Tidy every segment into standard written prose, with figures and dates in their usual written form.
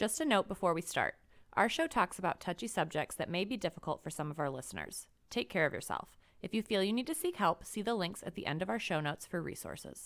Just a note before we start. Our show talks about touchy subjects that may be difficult for some of our listeners. Take care of yourself. If you feel you need to seek help, see the links at the end of our show notes for resources.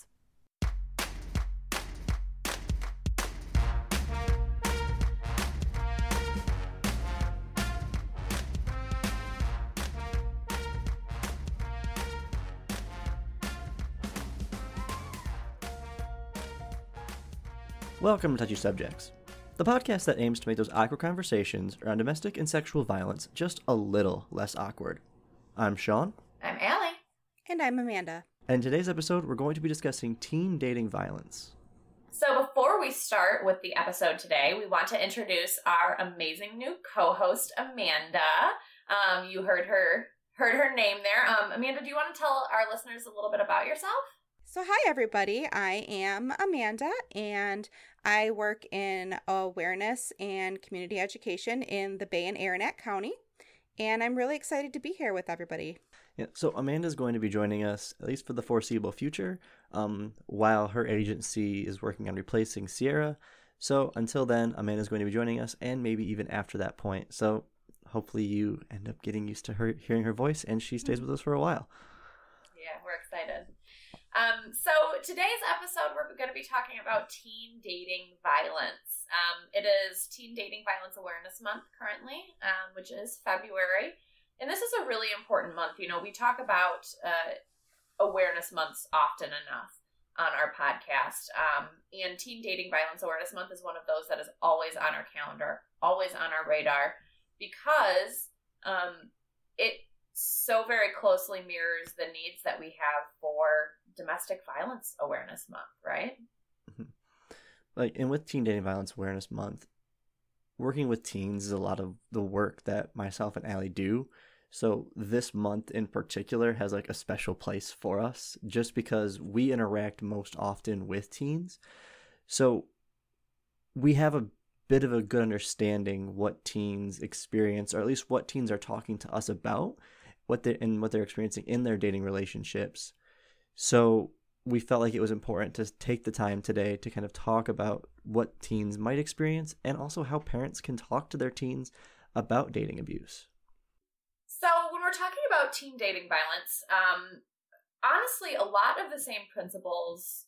Welcome to Touchy Subjects, the podcast that aims to make those awkward conversations around domestic and sexual violence just a little less awkward. I'm Sean. I'm Allie. And I'm Amanda. And in today's episode, we're going to be discussing teen dating violence. So before we start with the episode today, we want to introduce our amazing new co-host, Amanda. You heard her name there. Amanda, do you want to tell our listeners a little bit about yourself? So hi everybody, I am Amanda and I work in awareness and community education in the Bay and Aranac County, and I'm really excited to be here with everybody. Yeah, so Amanda's going to be joining us, at least for the foreseeable future, while her agency is working on replacing Sierra. So until then, Amanda's going to be joining us, and maybe even after that point. So hopefully you end up getting used to her hearing her voice, and she stays with us for a while. Yeah, we're excited. So today's episode, we're going to be talking about teen dating violence. It is Teen Dating Violence Awareness Month currently, which is February. And this is a really important month. You know, we talk about awareness months often enough on our podcast. And Teen Dating Violence Awareness Month is one of those that is always on our calendar, always on our radar, because it so very closely mirrors the needs that we have for Domestic Violence Awareness Month, right? And with Teen Dating Violence Awareness Month, working with teens is a lot of the work that myself and Allie do. So this month in particular has a special place for us just because we interact most often with teens. So we have a bit of a good understanding what teens experience, or at least what teens are talking to us about, what they're experiencing in their dating relationships. So we felt like it was important to take the time today to kind of talk about what teens might experience and also how parents can talk to their teens about dating abuse. So when we're talking about teen dating violence, honestly, a lot of the same principles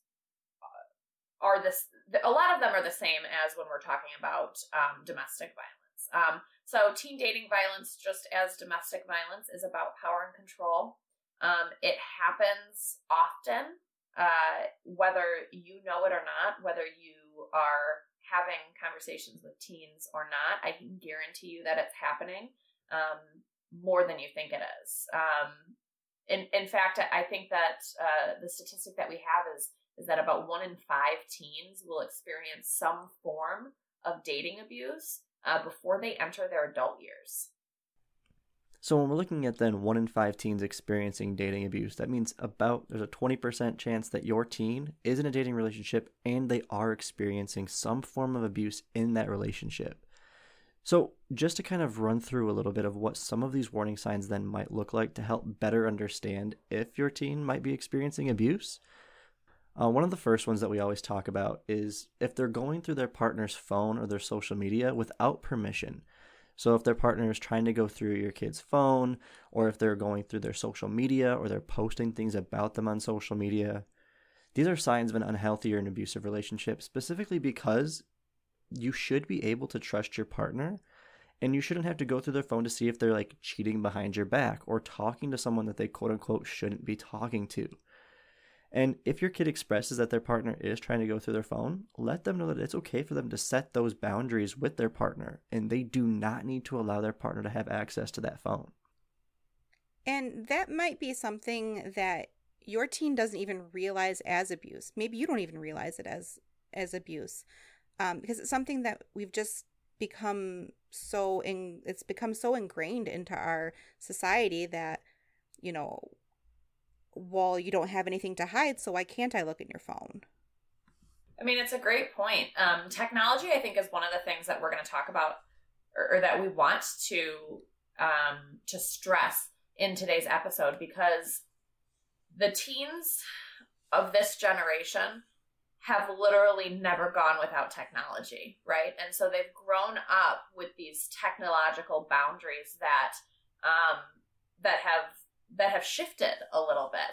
a lot of them are the same as when we're talking about domestic violence. So teen dating violence, just as domestic violence, is about power and control. It happens often, whether you know it or not, whether you are having conversations with teens or not. I can guarantee you that it's happening more than you think it is. In fact, I think that the statistic that we have is that about 1 in 5 teens will experience some form of dating abuse before they enter their adult years. So when we're looking at then 1 in 5 teens experiencing dating abuse, that means there's a 20% chance that your teen is in a dating relationship and they are experiencing some form of abuse in that relationship. So just to kind of run through a little bit of what some of these warning signs then might look like to help better understand if your teen might be experiencing abuse. One of the first ones that we always talk about is if they're going through their partner's phone or their social media without permission. So if their partner is trying to go through your kid's phone, or if they're going through their social media, or they're posting things about them on social media, these are signs of an unhealthy or an abusive relationship, specifically because you should be able to trust your partner, and you shouldn't have to go through their phone to see if they're cheating behind your back or talking to someone that they quote unquote shouldn't be talking to. And if your kid expresses that their partner is trying to go through their phone, let them know that it's okay for them to set those boundaries with their partner, and they do not need to allow their partner to have access to that phone. And that might be something that your teen doesn't even realize as abuse. Maybe you don't even realize it as abuse, because it's something that we've just become it's become so ingrained into our society that, well, you don't have anything to hide, so why can't I look in your phone? I mean, it's a great point. Technology, I think, is one of the things that we're going to talk about, or that we want to stress in today's episode, because the teens of this generation have literally never gone without technology, right? And so they've grown up with these technological boundaries that have shifted a little bit.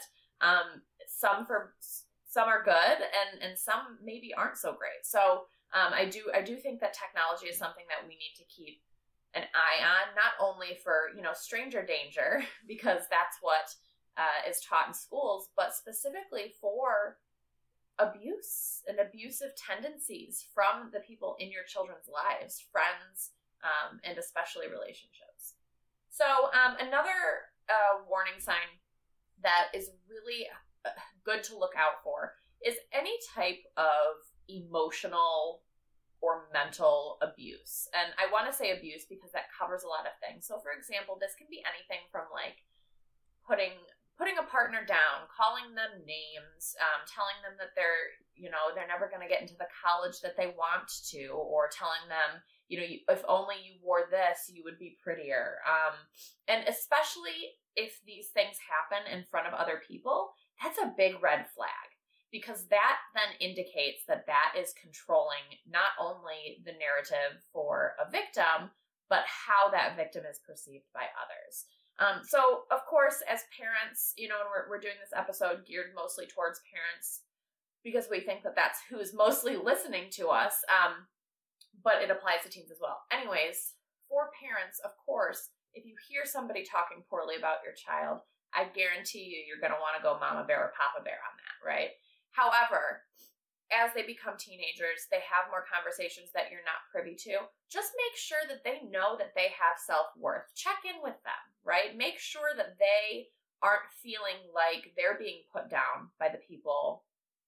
Some are good, and some maybe aren't so great. So I do think that technology is something that we need to keep an eye on, not only for, stranger danger, because that's what is taught in schools, but specifically for abuse and abusive tendencies from the people in your children's lives, friends, and especially relationships. So another warning sign that is really good to look out for is any type of emotional or mental abuse. And I want to say abuse because that covers a lot of things. So for example, this can be anything from like putting a partner down, calling them names, telling them that they're never going to get into the college that they want to, or telling them, if only you wore this, you would be prettier. And especially if these things happen in front of other people, that's a big red flag, because that then indicates that is controlling not only the narrative for a victim, but how that victim is perceived by others. So, of course, as parents, and we're doing this episode geared mostly towards parents because we think that that's who's mostly listening to us, but it applies to teens as well. Anyways, for parents, of course, if you hear somebody talking poorly about your child, I guarantee you're going to want to go mama bear or papa bear on that, right? However, as they become teenagers, they have more conversations that you're not privy to. Just make sure that they know that they have self-worth. Check in with them, right? Make sure that they aren't feeling like they're being put down by the people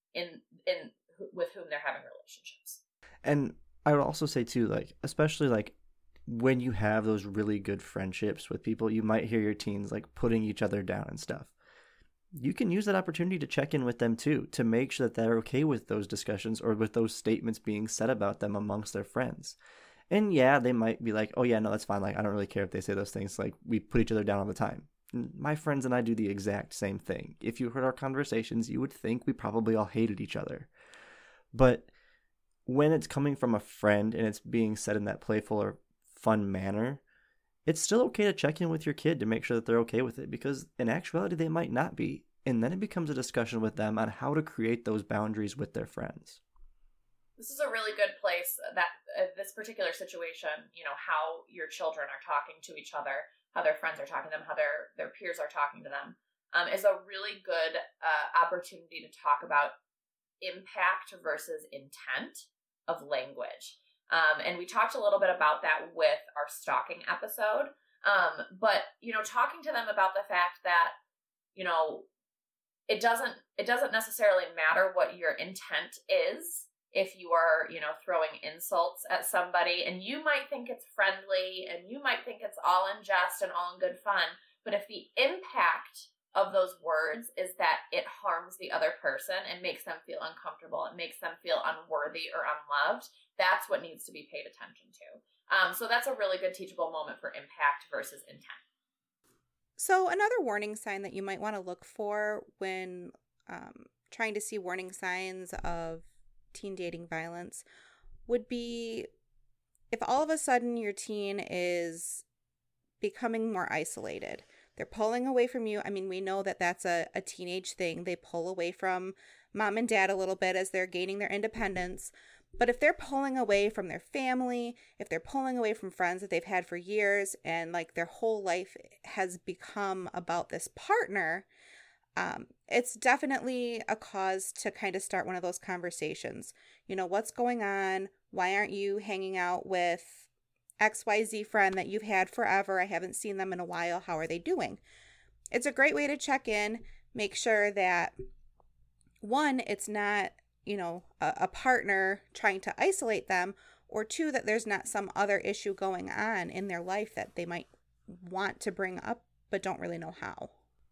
with whom they're having relationships. And I would also say too, like, especially like when you have those really good friendships with people, you might hear your teens like putting each other down and stuff. You can use that opportunity to check in with them too, to make sure that they're okay with those discussions or with those statements being said about them amongst their friends. And yeah, they might be like, oh yeah, no, that's fine. Like, I don't really care if they say those things. Like, we put each other down all the time. My friends and I do the exact same thing. If you heard our conversations, you would think we probably all hated each other. But when it's coming from a friend and it's being said in that playful or fun manner, it's still okay to check in with your kid to make sure that they're okay with it, because in actuality, they might not be. And then it becomes a discussion with them on how to create those boundaries with their friends. This is a really good place that this particular situation, how your children are talking to each other, how their friends are talking to them, how their peers are talking to them, is a really good opportunity to talk about impact versus intent of language. And we talked a little bit about that with our stalking episode. But, talking to them about the fact that, it doesn't necessarily matter what your intent is if you are, throwing insults at somebody, and you might think it's friendly and you might think it's all in jest and all in good fun. But if the impact of those words is that it harms the other person and makes them feel uncomfortable, it makes them feel unworthy or unloved, that's what needs to be paid attention to. So that's a really good teachable moment for impact versus intent. So another warning sign that you might want to look for when trying to see warning signs of teen dating violence would be if all of a sudden your teen is becoming more isolated. They're pulling away from you. I mean, we know that that's a teenage thing. They pull away from mom and dad a little bit as they're gaining their independence. But if they're pulling away from their family, if they're pulling away from friends that they've had for years, and like their whole life has become about this partner, it's definitely a cause to kind of start one of those conversations. What's going on? Why aren't you hanging out with XYZ friend that you've had forever? I haven't seen them in a while. How are they doing? It's a great way to check in, make sure that, one, it's not, a partner trying to isolate them, or two, that there's not some other issue going on in their life that they might want to bring up but don't really know how.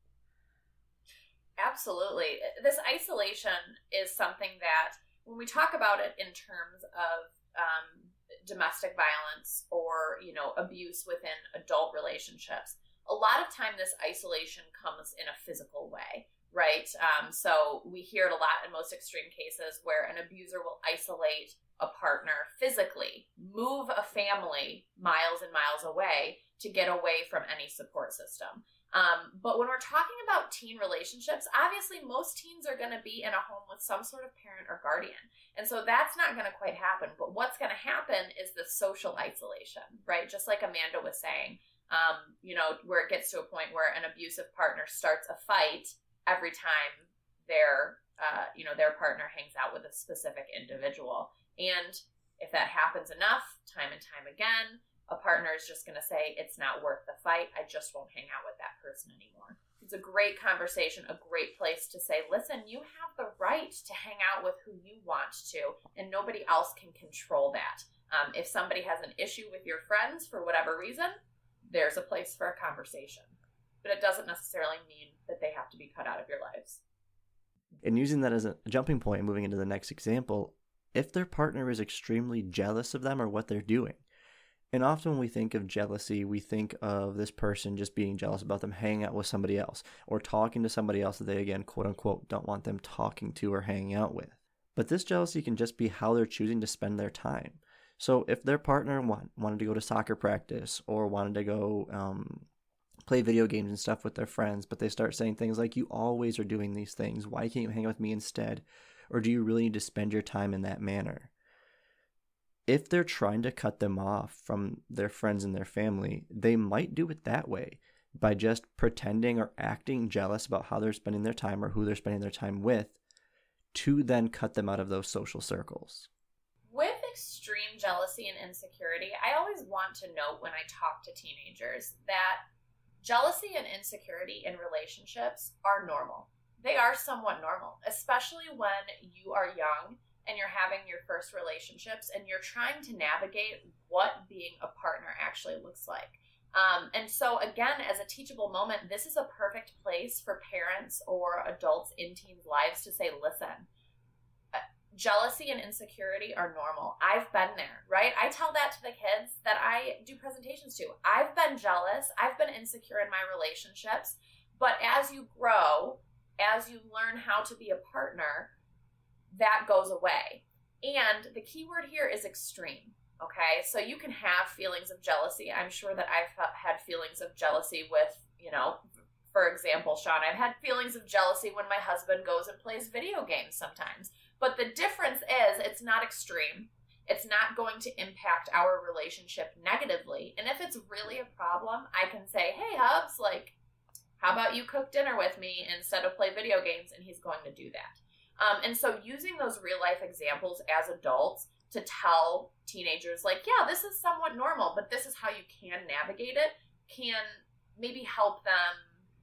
Absolutely. This isolation is something that when we talk about it in terms of domestic violence or, abuse within adult relationships, a lot of time this isolation comes in a physical way, right? So we hear it a lot in most extreme cases where an abuser will isolate a partner physically, move a family miles and miles away to get away from any support system. But when we're talking about teen relationships, obviously most teens are going to be in a home with some sort of parent or guardian. And so that's not going to quite happen. But what's going to happen is the social isolation, right? Just like Amanda was saying, where it gets to a point where an abusive partner starts a fight every time their partner hangs out with a specific individual. And if that happens enough, time and time again, a partner is just going to say, it's not worth the fight. I just won't hang out with that person anymore. It's a great conversation, a great place to say, listen, you have the right to hang out with who you want to, and nobody else can control that. If somebody has an issue with your friends for whatever reason, there's a place for a conversation. But it doesn't necessarily mean that they have to be cut out of your lives. And using that as a jumping point, moving into the next example, if their partner is extremely jealous of them or what they're doing, and often when we think of jealousy, we think of this person just being jealous about them hanging out with somebody else or talking to somebody else that they, again, quote unquote, don't want them talking to or hanging out with. But this jealousy can just be how they're choosing to spend their time. So if their partner wanted to go to soccer practice or wanted to go play video games and stuff with their friends, but they start saying things like, you always are doing these things. Why can't you hang out with me instead? Or do you really need to spend your time in that manner? If they're trying to cut them off from their friends and their family, they might do it that way by just pretending or acting jealous about how they're spending their time or who they're spending their time with to then cut them out of those social circles. With extreme jealousy and insecurity, I always want to note when I talk to teenagers that jealousy and insecurity in relationships are normal. They are somewhat normal, especially when you are young and you're having your first relationships and you're trying to navigate what being a partner actually looks like. And so again, as a teachable moment, this is a perfect place for parents or adults in teens' lives to say, listen, jealousy and insecurity are normal. I've been there, right? I tell that to the kids that I do presentations to. I've been jealous. I've been insecure in my relationships. But as you grow, as you learn how to be a partner, that goes away. And the key word here is extreme. Okay, so you can have feelings of jealousy. I'm sure that I've had feelings of jealousy with, for example, Sean, I've had feelings of jealousy when my husband goes and plays video games sometimes. But the difference is it's not extreme. It's not going to impact our relationship negatively. And if it's really a problem, I can say, hey, Hubs, how about you cook dinner with me instead of play video games? And he's going to do that. And so using those real life examples as adults to tell teenagers yeah, this is somewhat normal, but this is how you can navigate it, can maybe help them,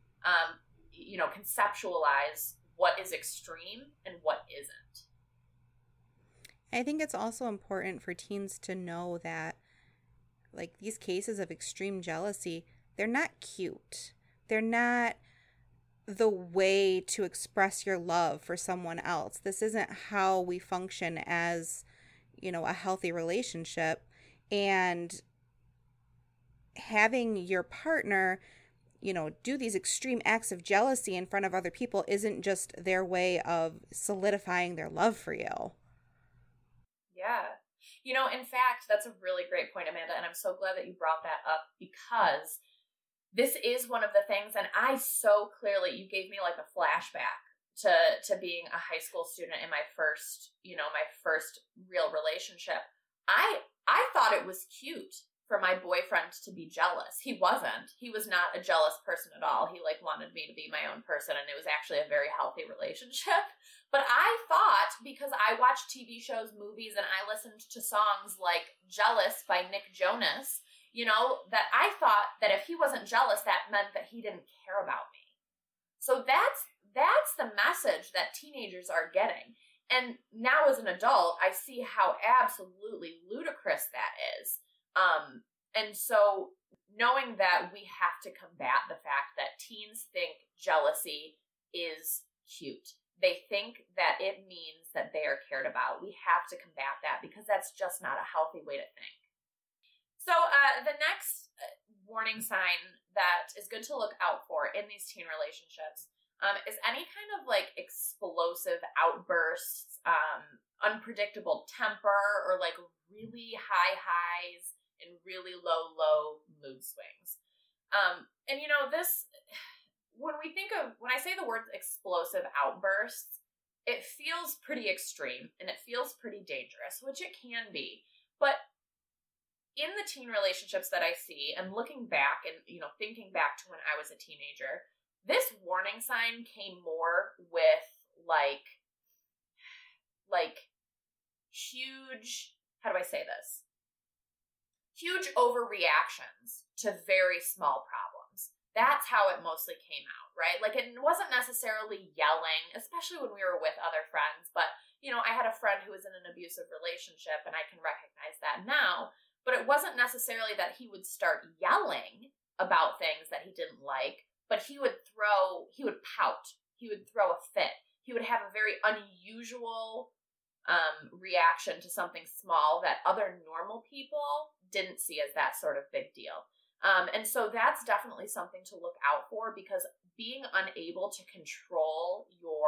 conceptualize what is extreme and what isn't. I think it's also important for teens to know that these cases of extreme jealousy, they're not cute. They're not the way to express your love for someone else. This isn't how we function as, a healthy relationship. And having your partner, do these extreme acts of jealousy in front of other people isn't just their way of solidifying their love for you. Yeah. In fact, that's a really great point, Amanda, and I'm so glad that you brought that up because this is one of the things, and I so clearly, you gave me a flashback to being a high school student in my first real relationship. I thought it was cute for my boyfriend to be jealous. He wasn't. He was not a jealous person at all. He wanted me to be my own person, and it was actually a very healthy relationship. But I thought, because I watched TV shows, movies, and I listened to songs like Jealous by Nick Jonas, that I thought that if he wasn't jealous, that meant that he didn't care about me. So that's the message that teenagers are getting. And now as an adult, I see how absolutely ludicrous that is. And so knowing that we have to combat the fact that teens think jealousy is cute. They think that it means that they are cared about. We have to combat that because that's just not a healthy way to think. So the next warning sign that is good to look out for in these teen relationships is any kind of like explosive outbursts, unpredictable temper, or like really high highs and really low mood swings. And you know, this, when I say the word explosive outbursts, it feels pretty extreme and it feels pretty dangerous, which it can be. But in the teen relationships that I see, and looking back and, you know, thinking back to when I was a teenager, this warning sign came more with like huge, how do I say this? Huge overreactions to very small problems. That's how it mostly came out, right? Like, it wasn't necessarily yelling, especially when we were with other friends. But, you know, I had a friend who was in an abusive relationship, and I can recognize that now. But it wasn't necessarily that he would start yelling about things that he didn't like, but he would pout. He would throw a fit. He would have a very unusual reaction to something small that other normal people didn't see as that sort of big deal. And so that's definitely something to look out for, because being unable to control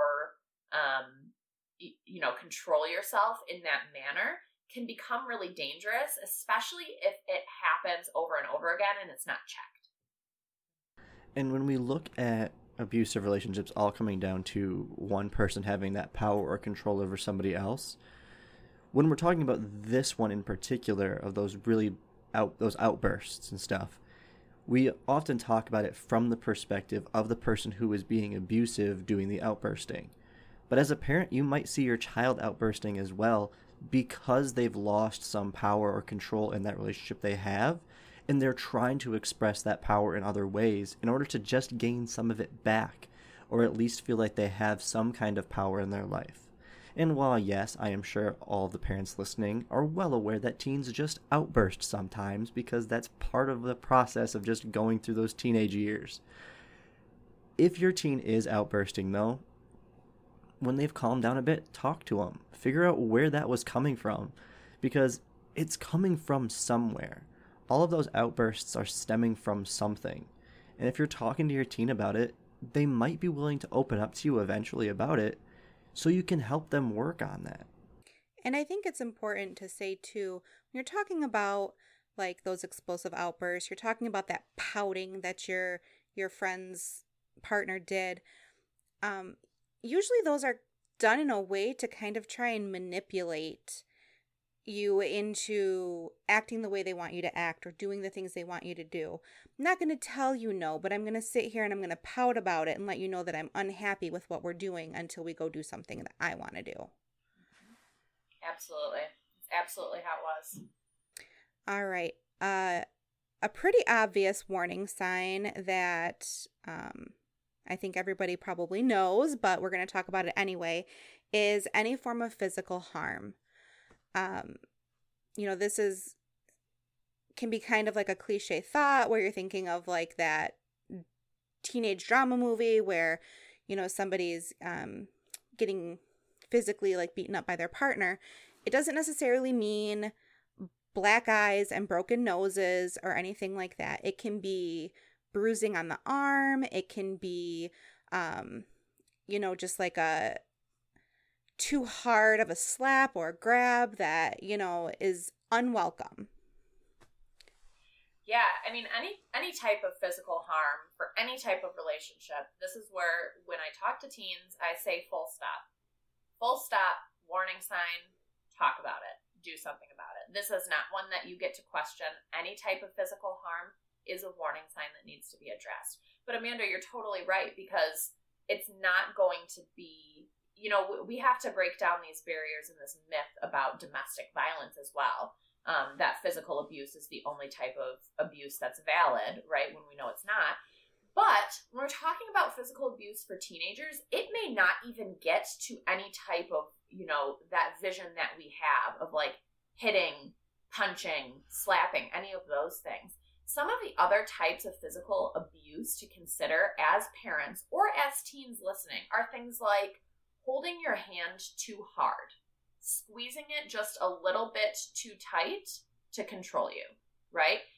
control yourself in that manner can become really dangerous, especially if it happens over and over again and it's not checked. And when we look at abusive relationships all coming down to one person having that power or control over somebody else, when we're talking about this one in particular, of those those outbursts and stuff, we often talk about it from the perspective of the person who is being abusive doing the outbursting. But as a parent, you might see your child outbursting as well, because they've lost some power or control in that relationship they have, and they're trying to express that power in other ways in order to just gain some of it back, or at least feel like they have some kind of power in their life. And while, yes, I am sure all of the parents listening are well aware that teens just outburst sometimes, because that's part of the process of just going through those teenage years. If your teen is outbursting, though, when they've calmed down a bit, talk to them. Figure out where that was coming from, because it's coming from somewhere. All of those outbursts are stemming from something. And if you're talking to your teen about it, they might be willing to open up to you eventually about it, so you can help them work on that. And I think it's important to say, too, when you're talking about like those explosive outbursts, you're talking about that pouting that your friend's partner did. Usually those are done in a way to kind of try and manipulate you into acting the way they want you to act or doing the things they want you to do. I'm not going to tell you no, but I'm going to sit here and I'm going to pout about it and let you know that I'm unhappy with what we're doing until we go do something that I want to do. Absolutely. Absolutely how it was. All right. A pretty obvious warning sign that I think everybody probably knows, but we're going to talk about it anyway, is any form of physical harm. This can be kind of like a cliche thought where you're thinking of like that teenage drama movie where, somebody's getting physically like beaten up by their partner. It doesn't necessarily mean black eyes and broken noses or anything like that. It can be bruising on the arm. It can be, just like a too hard of a slap or a grab that, is unwelcome. Yeah, I mean, any type of physical harm for any type of relationship, this is where, when I talk to teens, I say full stop. Full stop, warning sign, talk about it, do something about it. This is not one that you get to question. Any type of physical harm is a warning sign that needs to be addressed. But Amanda, you're totally right, because it's not going to be, we have to break down these barriers and this myth about domestic violence as well. That physical abuse is the only type of abuse that's valid, right? When we know it's not. But when we're talking about physical abuse for teenagers, it may not even get to any type of, that vision that we have of like hitting, punching, slapping, any of those things. Some of the other types of physical abuse to consider as parents or as teens listening are things like holding your hand too hard, squeezing it just a little bit too tight to control you, right?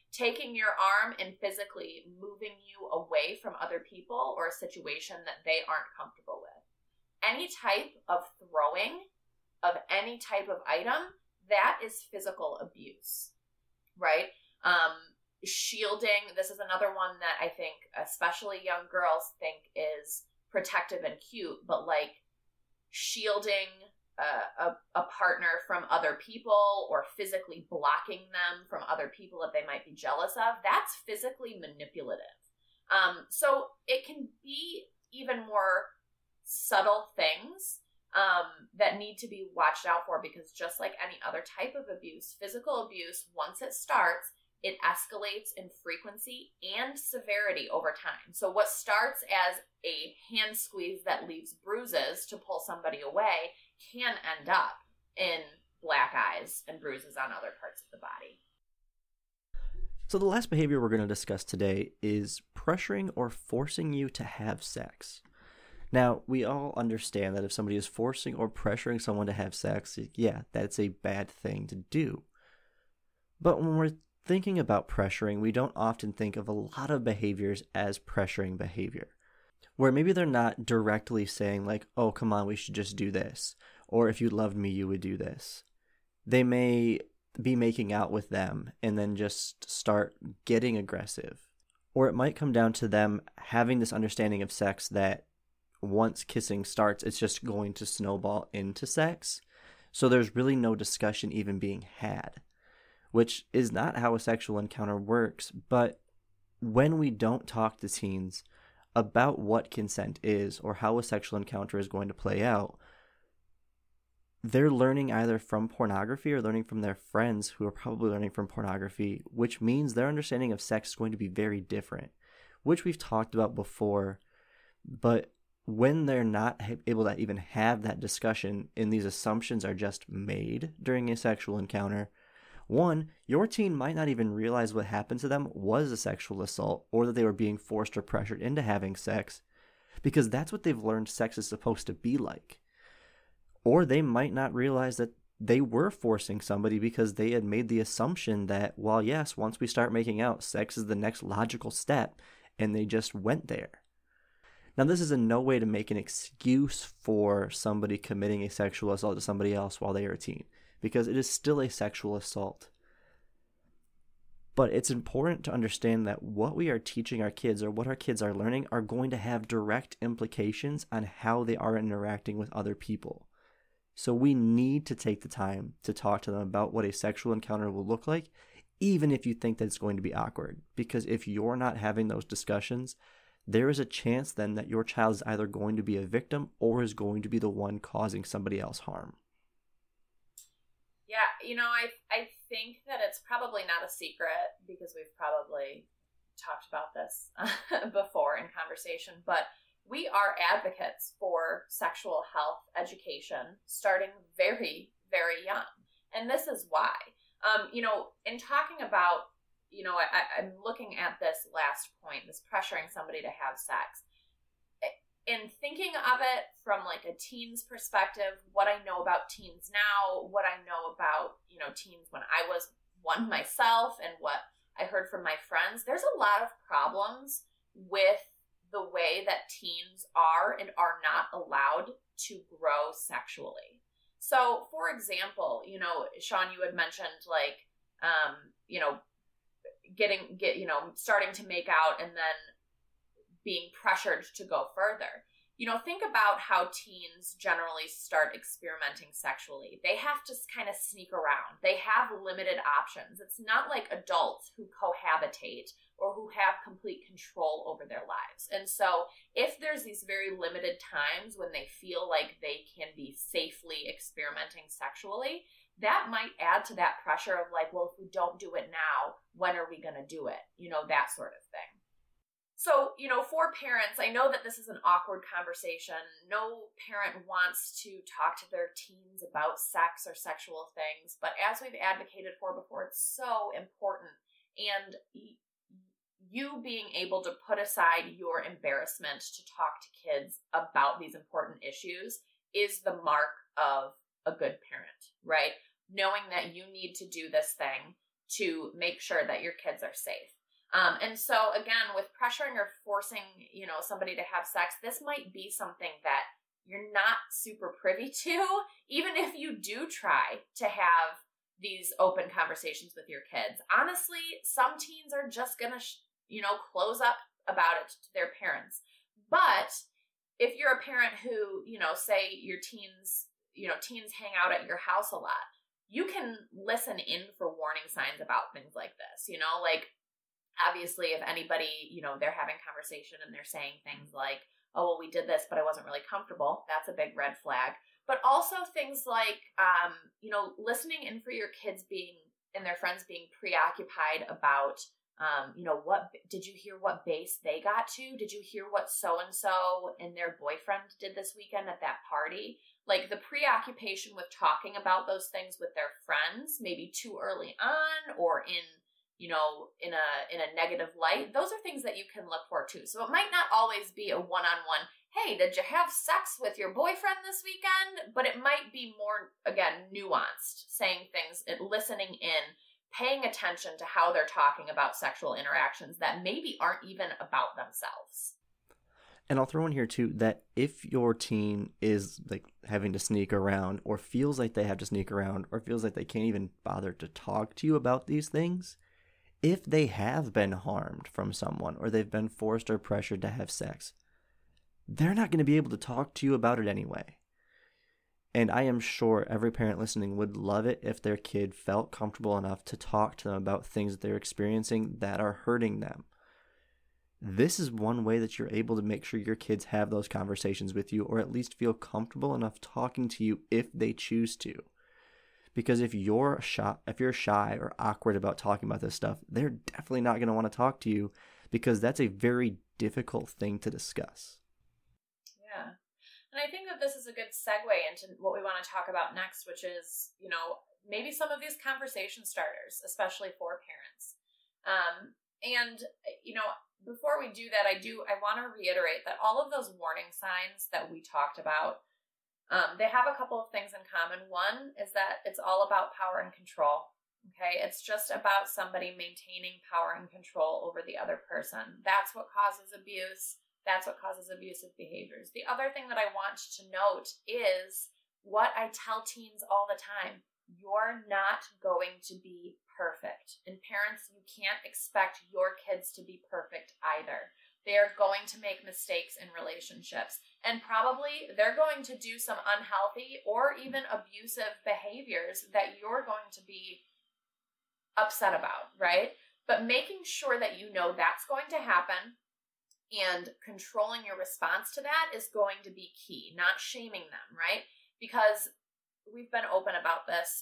taking your arm and physically moving you away from other people or a situation that they aren't comfortable with. Any type of throwing of any type of item, that is physical abuse, right? Shielding, this is another one that I think especially young girls think is protective and cute, but like shielding a partner from other people or physically blocking them from other people that they might be jealous of, that's physically manipulative. So it can be even more subtle things that need to be watched out for, because just like any other type of abuse, physical abuse, once it starts, it escalates in frequency and severity over time. So what starts as a hand squeeze that leaves bruises to pull somebody away can end up in black eyes and bruises on other parts of the body. So the last behavior we're going to discuss today is pressuring or forcing you to have sex. Now, we all understand that if somebody is forcing or pressuring someone to have sex, yeah, that's a bad thing to do. But when we're thinking about pressuring, we don't often think of a lot of behaviors as pressuring behavior, where maybe they're not directly saying like, oh, come on, we should just do this, or if you loved me, you would do this. They may be making out with them and then just start getting aggressive. Or it might come down to them having this understanding of sex that once kissing starts, it's just going to snowball into sex. So there's really no discussion even being had, which is not how a sexual encounter works. But when we don't talk to teens about what consent is or how a sexual encounter is going to play out, they're learning either from pornography or learning from their friends who are probably learning from pornography, which means their understanding of sex is going to be very different, which we've talked about before. But when they're not able to even have that discussion and these assumptions are just made during a sexual encounter, one, your teen might not even realize what happened to them was a sexual assault or that they were being forced or pressured into having sex, because that's what they've learned sex is supposed to be like. Or they might not realize that they were forcing somebody because they had made the assumption that, well, yes, once we start making out, sex is the next logical step, and they just went there. Now, this is in no way to make an excuse for somebody committing a sexual assault to somebody else while they are a teen, because it is still a sexual assault. But it's important to understand that what we are teaching our kids or what our kids are learning are going to have direct implications on how they are interacting with other people. So we need to take the time to talk to them about what a sexual encounter will look like, even if you think that it's going to be awkward. Because if you're not having those discussions, there is a chance then that your child is either going to be a victim or is going to be the one causing somebody else harm. Yeah, I think that it's probably not a secret, because we've probably talked about this before in conversation, but we are advocates for sexual health education starting very, very young. And this is why. In talking about, I'm looking at this last point, this pressuring somebody to have sex. In thinking of it from like a teen's perspective, what I know about teens now, what I know about, teens when I was one myself and what I heard from my friends, there's a lot of problems with the way that teens are and are not allowed to grow sexually. So, for example, Sean, you had mentioned starting to make out and then being pressured to go further. Think about how teens generally start experimenting sexually. They have to kind of sneak around. They have limited options. It's not like adults who cohabitate or who have complete control over their lives. And so if there's these very limited times when they feel like they can be safely experimenting sexually, that might add to that pressure of like, well, if we don't do it now, when are we going to do it? That sort of thing. So, for parents, I know that this is an awkward conversation. No parent wants to talk to their teens about sex or sexual things, but as we've advocated for before, it's so important. And you being able to put aside your embarrassment to talk to kids about these important issues is the mark of a good parent, right? Knowing that you need to do this thing to make sure that your kids are safe. And so again, with pressuring or forcing, somebody to have sex, this might be something that you're not super privy to, even if you do try to have these open conversations with your kids. Honestly, some teens are just going to, close up about it to their parents. But if you're a parent who, say your teens hang out at your house a lot, you can listen in for warning signs about things like this, like obviously if anybody, they're having conversation and they're saying things like, oh, well, we did this, but I wasn't really comfortable. That's a big red flag. But also things like, listening in for your kids and their friends being preoccupied about, what did you hear what base they got to? Did you hear what so-and-so and their boyfriend did this weekend at that party? Like the preoccupation with talking about those things with their friends, maybe too early on or in a negative light. Those are things that you can look for too. So it might not always be a one-on-one, hey, did you have sex with your boyfriend this weekend? But it might be more, again, nuanced, saying things, listening in, paying attention to how they're talking about sexual interactions that maybe aren't even about themselves. And I'll throw in here too that if your teen is like having to sneak around or feels like they have to sneak around or feels like they can't even bother to talk to you about these things, if they have been harmed from someone or they've been forced or pressured to have sex, they're not going to be able to talk to you about it anyway. And I am sure every parent listening would love it if their kid felt comfortable enough to talk to them about things that they're experiencing that are hurting them. This is one way that you're able to make sure your kids have those conversations with you or at least feel comfortable enough talking to you if they choose to. Because if you're shy or awkward about talking about this stuff, they're definitely not going to want to talk to you because that's a very difficult thing to discuss. Yeah. And I think that this is a good segue into what we want to talk about next, which is, maybe some of these conversation starters, especially for parents. Before we do that, I want to reiterate that all of those warning signs that we talked about, they have a couple of things in common. One is that it's all about power and control. Okay. It's just about somebody maintaining power and control over the other person. That's what causes abuse. That's what causes abusive behaviors. The other thing that I want to note is what I tell teens all the time. You're not going to be perfect. And parents, you can't expect your kids to be perfect either. They're going to make mistakes in relationships. And probably they're going to do some unhealthy or even abusive behaviors that you're going to be upset about, right? But making sure that you know that's going to happen and controlling your response to that is going to be key, not shaming them, right? Because we've been open about this.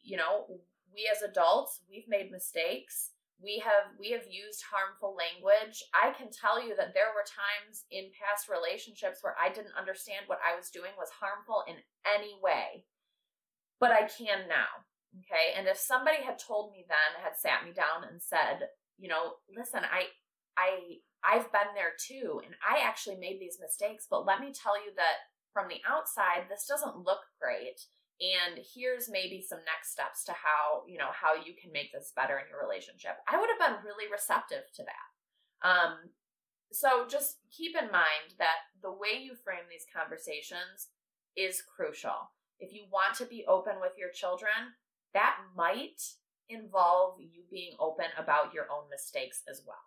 We as adults, we've made mistakes. We have used harmful language. I can tell you that there were times in past relationships where I didn't understand what I was doing was harmful in any way, but I can now. Okay. And if somebody had told me then, had sat me down and said, listen, I've been there too, and I actually made these mistakes, but let me tell you that from the outside, this doesn't look great. And here's maybe some next steps to how you can make this better in your relationship. I would have been really receptive to that. So just keep in mind that the way you frame these conversations is crucial. If you want to be open with your children, that might involve you being open about your own mistakes as well.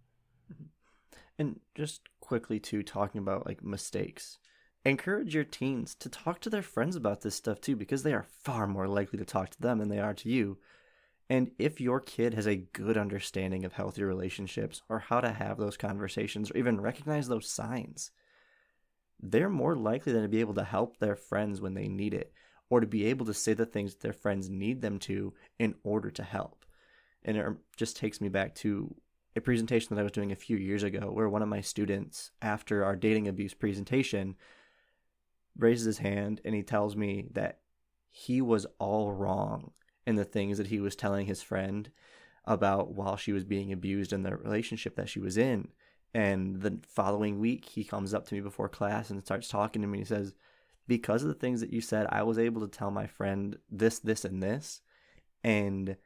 And just quickly too, talking about like mistakes. Encourage your teens to talk to their friends about this stuff too, because they are far more likely to talk to them than they are to you. And if your kid has a good understanding of healthy relationships or how to have those conversations or even recognize those signs, they're more likely than to be able to help their friends when they need it or to be able to say the things that their friends need them to in order to help. And it just takes me back to a presentation that I was doing a few years ago where one of my students, after our dating abuse presentation, raises his hand and he tells me that he was all wrong in the things that he was telling his friend about while she was being abused in the relationship that she was in. And the following week, he comes up to me before class and starts talking to me. He says, because of the things that you said, I was able to tell my friend this, and this. And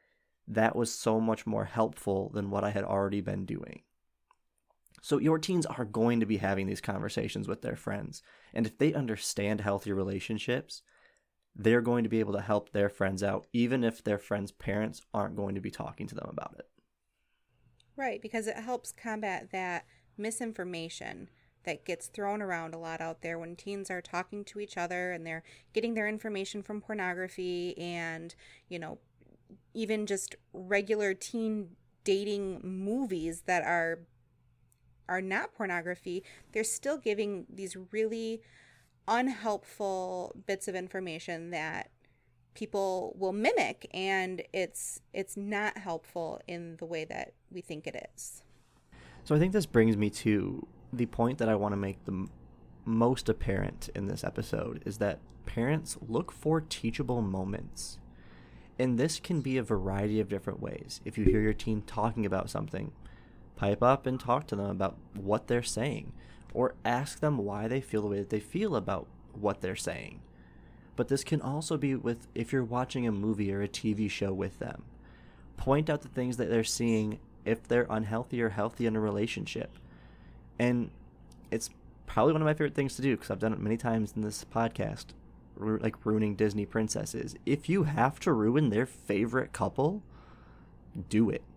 that was so much more helpful than what I had already been doing. So your teens are going to be having these conversations with their friends. And if they understand healthy relationships, they're going to be able to help their friends out, even if their friends' parents aren't going to be talking to them about it. Right, because it helps combat that misinformation that gets thrown around a lot out there when teens are talking to each other and they're getting their information from pornography and, even just regular teen dating movies that are not pornography. They're still giving these really unhelpful bits of information that people will mimic, and it's not helpful in the way that we think it is. So I think this brings me to the point that I want to make the most apparent in this episode, is that parents look for teachable moments. And this can be a variety of different ways. If you hear your teen talking about something, pipe up and talk to them about what they're saying, or ask them why they feel the way that they feel about what they're saying. But this can also be with if you're watching a movie or a TV show with them. Point out the things that they're seeing if they're unhealthy or healthy in a relationship. And it's probably one of my favorite things to do, because I've done it many times in this podcast, like ruining Disney princesses. If you have to ruin their favorite couple, do it.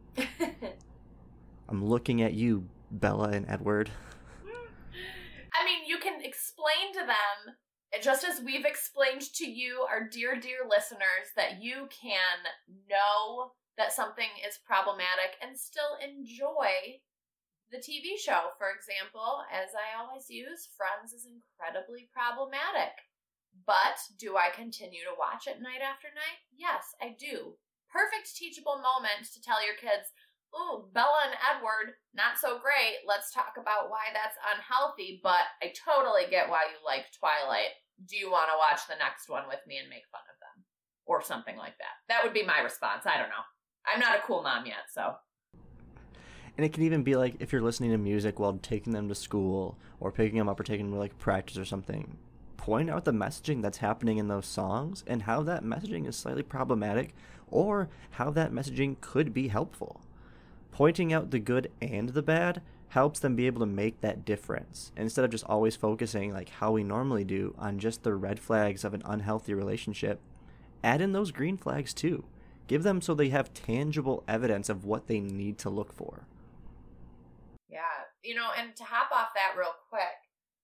I'm looking at you, Bella and Edward. I mean, you can explain to them, just as we've explained to you, our dear, dear listeners, that you can know that something is problematic and still enjoy the TV show. For example, as I always use, Friends is incredibly problematic. But do I continue to watch it night after night? Yes, I do. Perfect teachable moment to tell your kids, ooh, Bella and Edward, not so great. Let's talk about why that's unhealthy, but I totally get why you like Twilight. Do you want to watch the next one with me and make fun of them? Or something like that. That would be my response. I don't know. I'm not a cool mom yet, so. And it can even be like if you're listening to music while taking them to school or picking them up or taking them to like practice or something. Point out the messaging that's happening in those songs and how that messaging is slightly problematic or how that messaging could be helpful. Pointing out the good and the bad helps them be able to make that difference instead of just always focusing, like how we normally do, on just the red flags of an unhealthy relationship. Add in those green flags too. Give them so they have tangible evidence of what they need to look for. Yeah, and to hop off that real quick,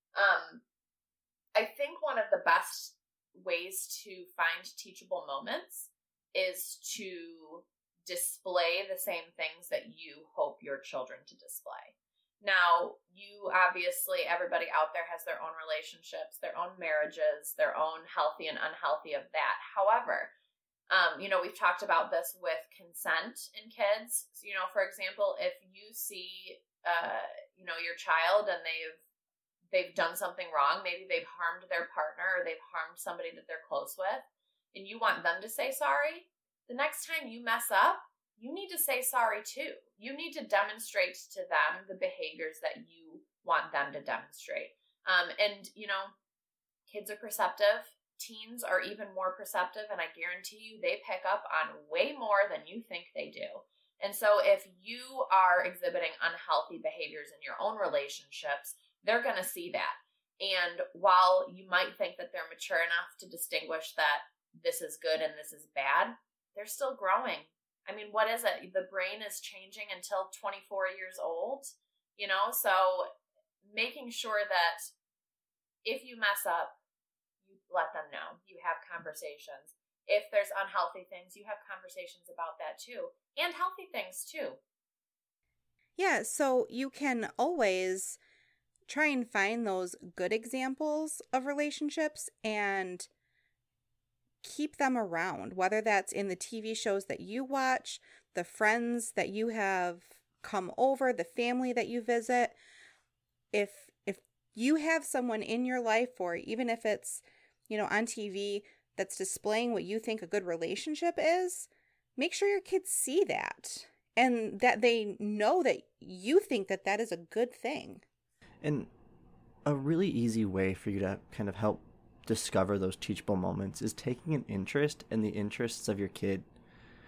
I think one of the best ways to find teachable moments is to display the same things that you hope your children to display. Now, you obviously, everybody out there has their own relationships, their own marriages, their own healthy and unhealthy of that. However, we've talked about this with consent in kids. So, for example, if you see, your child and they've done something wrong, maybe they've harmed their partner or they've harmed somebody that they're close with, and you want them to say sorry, the next time you mess up, you need to say sorry too. You need to demonstrate to them the behaviors that you want them to demonstrate. Kids are perceptive. Teens are even more perceptive, and I guarantee you they pick up on way more than you think they do. And so if you are exhibiting unhealthy behaviors in your own relationships, they're going to see that. And while you might think that they're mature enough to distinguish that this is good and this is bad, they're still growing. I mean, what is it? The brain is changing until 24 years old, so making sure that if you mess up, you let them know. You have conversations. If there's unhealthy things, you have conversations about that too. And healthy things too. Yeah, so you can always try and find those good examples of relationships and keep them around, whether that's in the TV shows that you watch, the friends that you have come over, the family that you visit. If you have someone in your life, or even if it's, on TV, that's displaying what you think a good relationship is, make sure your kids see that and that they know that you think that that is a good thing. And a really easy way for you to kind of help discover those teachable moments is taking an interest in the interests of your kid.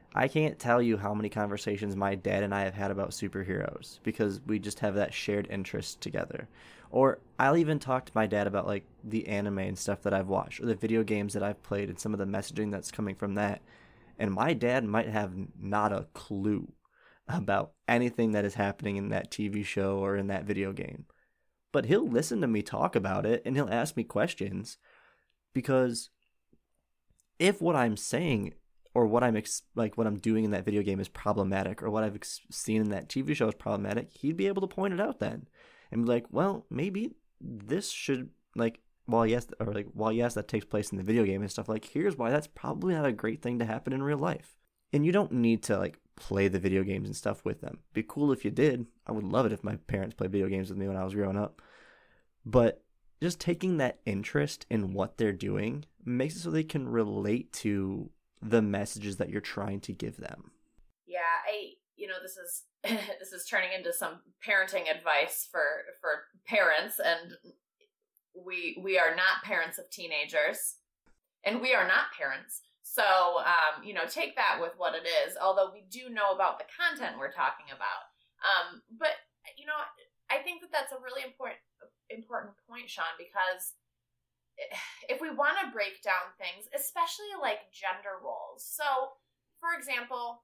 I can't tell you how many conversations my dad and I have had about superheroes because we just have that shared interest together. Or I'll even talk to my dad about like the anime and stuff that I've watched or the video games that I've played and some of the messaging that's coming from that. And my dad might have not a clue about anything that is happening in that TV show or in that video game. But he'll listen to me talk about it and he'll ask me questions because if what I'm saying or what I'm what I'm doing in that video game is problematic, or what I've seen in that TV show is problematic, he'd be able to point it out then, and be like, well, maybe this should while yes, that takes place in the video game and stuff. Like, here's why that's probably not a great thing to happen in real life. And you don't need to like play the video games and stuff with them. Be cool if you did. I would love it if my parents played video games with me when I was growing up. But just taking that interest in what they're doing makes it so they can relate to the messages that you're trying to give them. Yeah, this is this is turning into some parenting advice for parents, and we are not parents of teenagers, and we are not parents. So, take that with what it is, although we do know about the content we're talking about. But, I think that that's a really important point, Sean, because if we want to break down things, especially like gender roles. So, for example,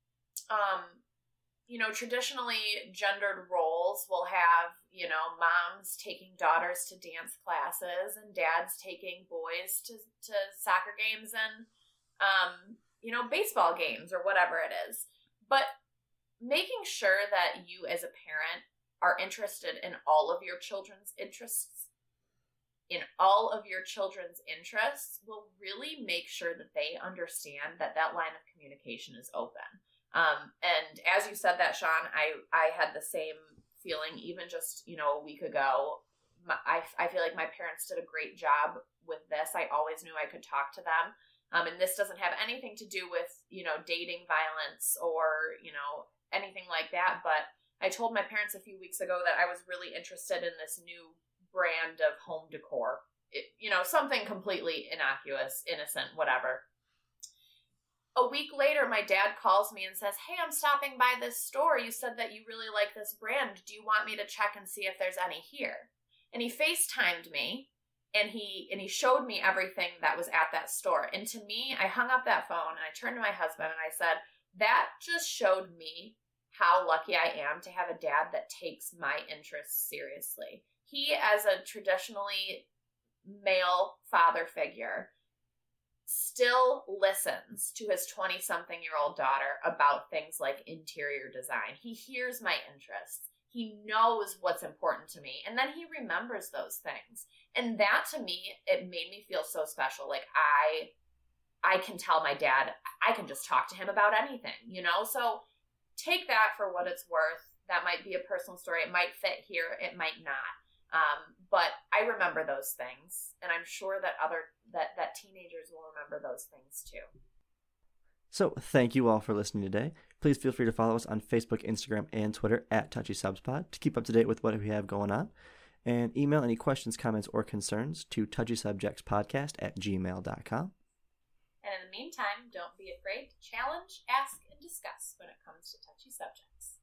traditionally gendered roles will have, moms taking daughters to dance classes and dads taking boys to soccer games and, baseball games or whatever it is. But making sure that you as a parent are interested in all of your children's interests will really make sure that they understand that line of communication is open. And as you said that, Sean, I had the same feeling even just, a week ago. I feel like my parents did a great job with this. I always knew I could talk to them. And this doesn't have anything to do with, dating violence or, anything like that. But I told my parents a few weeks ago that I was really interested in this new brand of home decor. Something completely innocuous, innocent, whatever. A week later, my dad calls me and says, "Hey, I'm stopping by this store. You said that you really like this brand. Do you want me to check and see if there's any here?" And he FaceTimed me, and he showed me everything that was at that store. And to me, I hung up that phone, and I turned to my husband, and I said, that just showed me how lucky I am to have a dad that takes my interests seriously. He, as a traditionally male father figure, still listens to his 20-something-year-old daughter about things like interior design. He hears my interests. He knows what's important to me. And then he remembers those things. And that, to me, it made me feel so special. Like, I can tell my dad, I can just talk to him about anything, So take that for what it's worth. That might be a personal story. It might fit here. It might not. But I remember those things, and I'm sure that that teenagers will remember those things too. So thank you all for listening today. Please feel free to follow us on Facebook, Instagram, and Twitter at TouchySubsPod to keep up to date with what we have going on. And email any questions, comments, or concerns to touchysubjectspodcast@gmail.com. And in the meantime, don't be afraid to challenge, ask, and discuss when it comes to touchy subjects.